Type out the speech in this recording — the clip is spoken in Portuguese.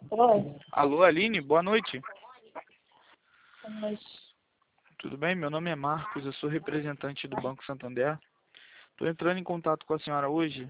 Oi. Alô, Aline, boa noite. Mas, Tudo bem? Meu nome é Marcos, eu sou representante do Banco Santander. Estou entrando em contato com a senhora hoje